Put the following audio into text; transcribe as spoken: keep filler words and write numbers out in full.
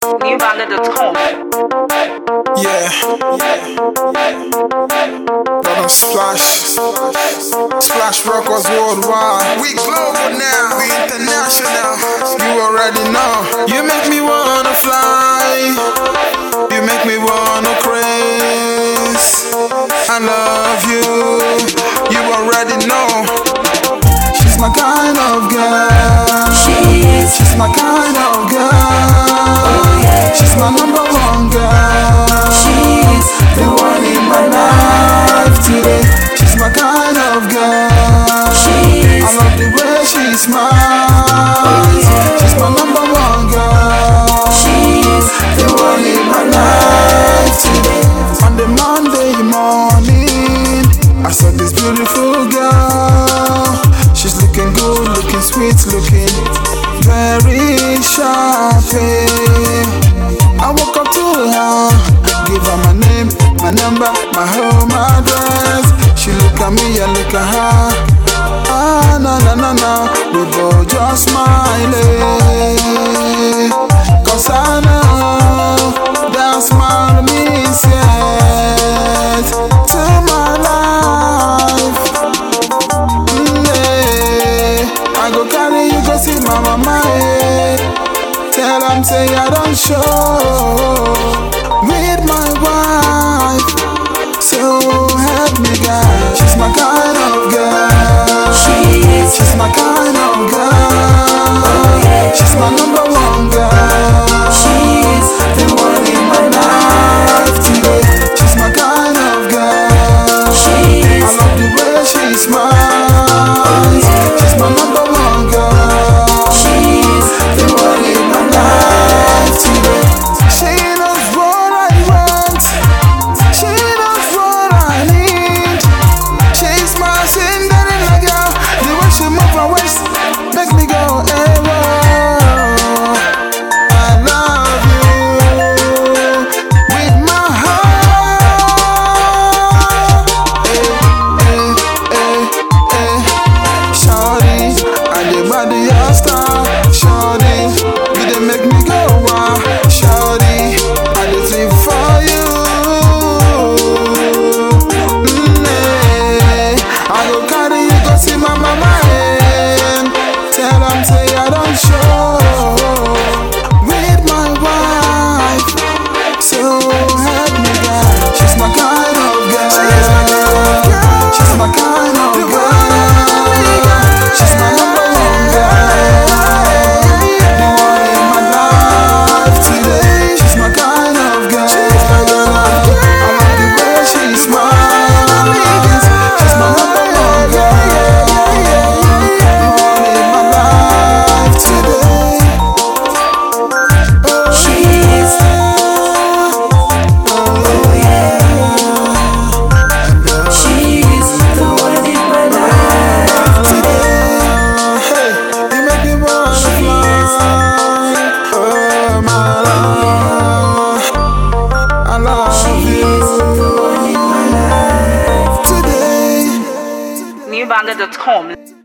new banger dot com. Yeah, Brother Splash, Splash Records worldwide. We global now, we international. You already know. You make me wanna fly, you make me wanna craze. I love you, you already know. She's my kind of girl. She's, She's my kind of girl. Oh yeah. She's my number one girl. She's the one in my life today. She's my kind of girl. She's, I love the way she smiles. Oh yeah. She's my number one girl. She's the one in my life today. On the Monday morning, I saw this beautiful girl. She's looking good, looking sweet, looking very sharp. I woke up to her, give her my name, my number, my home address. She look at me, I look at her. Ah, na na na na, we both just smiling. Cause I know that smile means yes to my life. Mm, yeah. I go carry you, go see my mama. Yeah. Tell them say I don't show with my wife. So help me God. She's my kind of girl. She's, She's my kind of girl. Oh yeah. She's my number one girl. She's the one in my life today. She's my kind of girl. She's, I love the way she smiles. Oh yeah. She's my number one girl. She's the one in my life today. She knows what I want. She knows what I need. She's my Cinderella girl. The way she move her waist make me go, hey, whoa. I love you with my heart. Hey, hey, hey, hey. Shawty, I dey body your star. Shawty, you dey make me go wow. Shawty, I dey live for you. Mm, eh. I go carry you go see my mama. Eh. Tell them say I don't show with my wife. So help me God. She's my kind of girl. She's my kind of girl. She's my number one girl. The one in my life today. She's my kind of girl. I love the way she smiles. She's my number one girl. The one in my life today. Oh, She's, Oh yeah. She's the one in my life today. hey, you make me wanna fly. Oh, my love, I love She's the you one in my life today. new banger dot com.